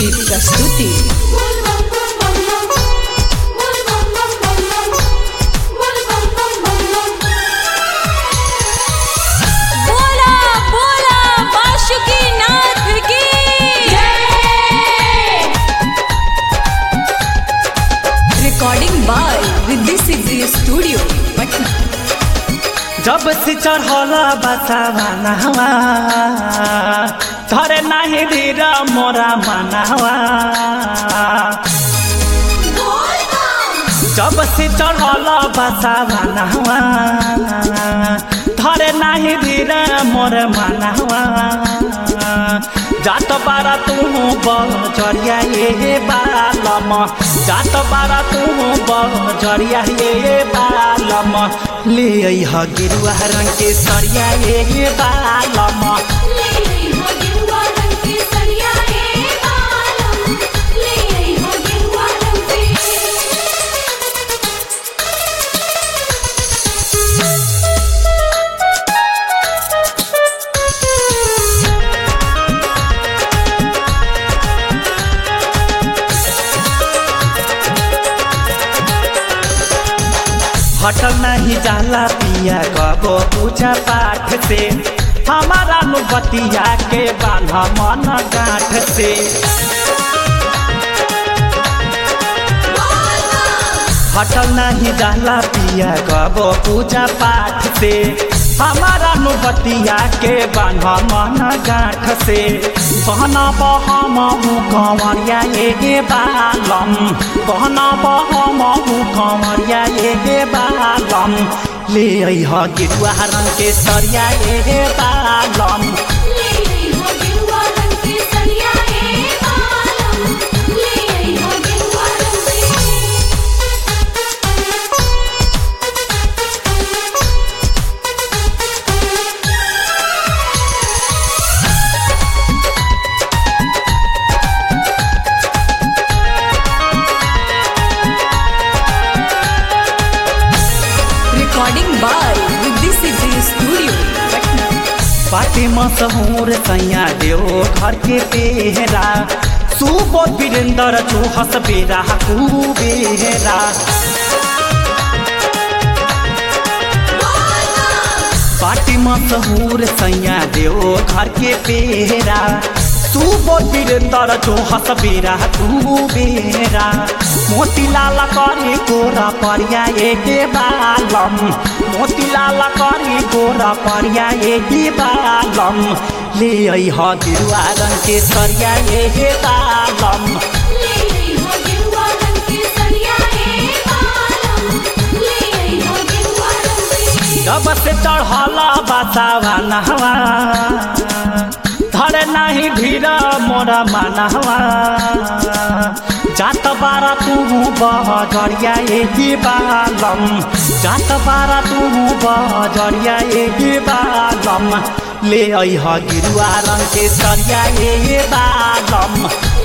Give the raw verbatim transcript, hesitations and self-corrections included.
की प्रस्तुति। बोला बोला बासुकीनाथ की recording by Riddhi Siddhi studio Patna. जब से चढ़ला बसावा नहवा धरे नाही धीरा मोरा मनवा। जब से चढ़ला बसावा नहवा धरे नाही धीरा मोर मनवा। जात बारा तू बजरिया ये बालम, जात बारा तू बजरिया ये बालम। ले अइह गेरुआ रंग के सरिया ये बालम। हटल नहीं जाला पिया कबो पूजा पाठ से, हमारा नुबतिया के बान्हा मन गांठ से। हटल नहीं जाला पिया कबो पूजा पाठ से, हमारा नुबतिया के बान्हा मन गांठ से। कहना बहमहु कंवरिया ये बालम, कहना बहमहु कंवरिया ये बालम। ले अइह गेरुआ रंग के सरिया ये बालम। Recording by Riddhi Siddhi studio Patna. पाटे मशहूर सैया देव घर के पेहरा, सुबोध वीरेंद्र चौहस बेरा कुबेरा। पाटे मशहूर सैया देव घर के पेहरा, सुबोध वीरेंद्र चौहस बेरा कुबेरा। मोतीलाल करी गोरा परिया ये बालम, मोतीलाल करी गोरा परिया ये बालम। ले अइह गेरुआ रंग के सरिया ये बालम। जब से चढ़ला बसावा नहवा धरे नहीं धीरा मोरा मनवा। जात बारा तू बजरिया ये बालम, जात बारा तू बजरिया ये बालम। ले अइह गेरुआ रंग के सरिया ये बालम।